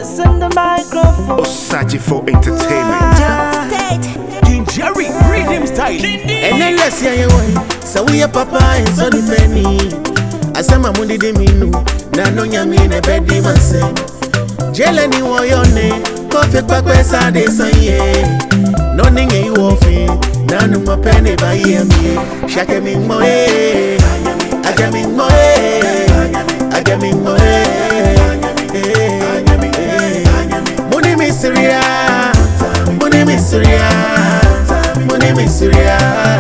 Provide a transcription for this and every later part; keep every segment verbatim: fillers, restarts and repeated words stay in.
Passing the microphone. Osaji for entertainment. King Jerry, rhythm style. And then let's hear you way. So we a papa and sonny penny. Asama mundi de minu. Na no nyami ne bedi manse. Jeleni wo yone. Kofi pakwe sa de sanye. No ninge you ofi. Na no mo penny ba yemi. Shake me mo eh. Aja me mo eh. Aja me mo eh. Money miseria. Money miseria. Money miseria.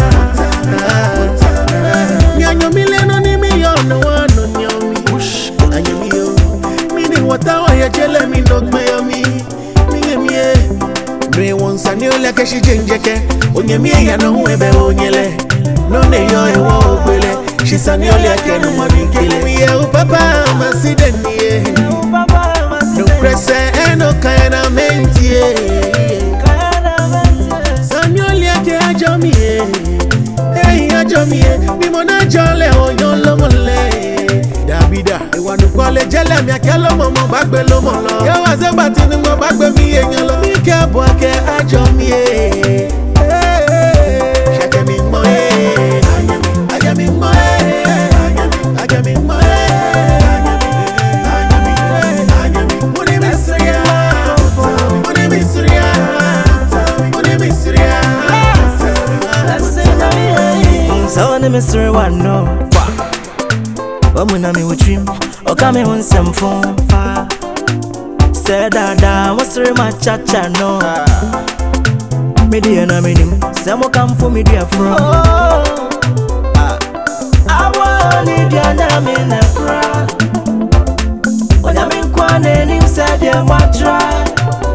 Nyanyo mileno ni million no one no nyomi. Anyomi yo. Mini watawa ya jele mi ndogme yo mi. Minge miye. Bre wonsa ni ole keshi jenjeke. Onye miye ya no webe onyele. None yo e wo ogbele. Shisa ni ole ke no mabikele. Miye u papa maside niye. No presse e no kayana mentie. Sanyoli ake ajomie. Hey ajomie. Bimona jole oyon lomole. Dabida. Ewa nukwale jele mi akelo momo bagbe lomolo. Yo wazeba tinu mo bagbe mi eyan lo. Mi ke bo ake ajomie. Shake mi mo eh. Ajami mo eh. Ajami mo eh. So the mystery one no. Wamuna mi witrim, okame won some phone fa. Said da what's the my cha cha no. Me dia na me nim, samo come for me dia from. I want it dia na me na fra. Onya me kwane nim said dia wa try.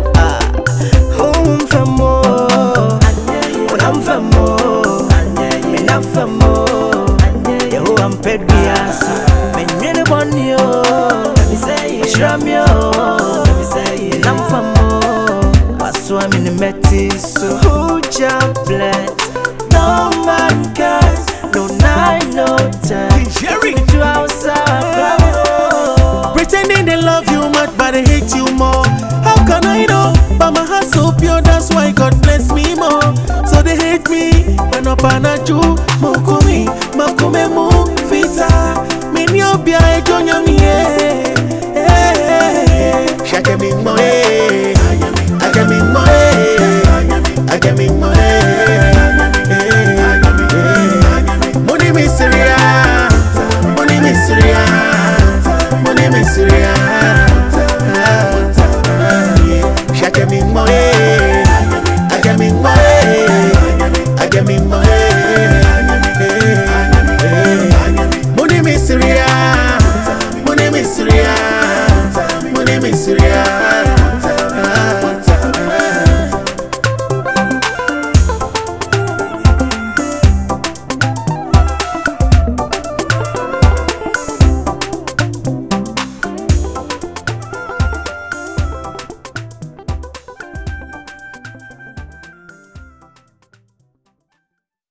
Home for more. I'm for more. Famo, yo I'm pedias. Me nyene bonio, me say shramio, me say I'm famo. Paswa me ne metis, so who jump bless? No man cares, no night, no time. Jerry, to outside. Pretending they love you much, but they hate you more. How can I know? But my heart's so pure, that's why God bless me more. So they hate me, and up and a Jew, Mokumi, Makume Mu, Fita, Minyobia, Ejonya, me.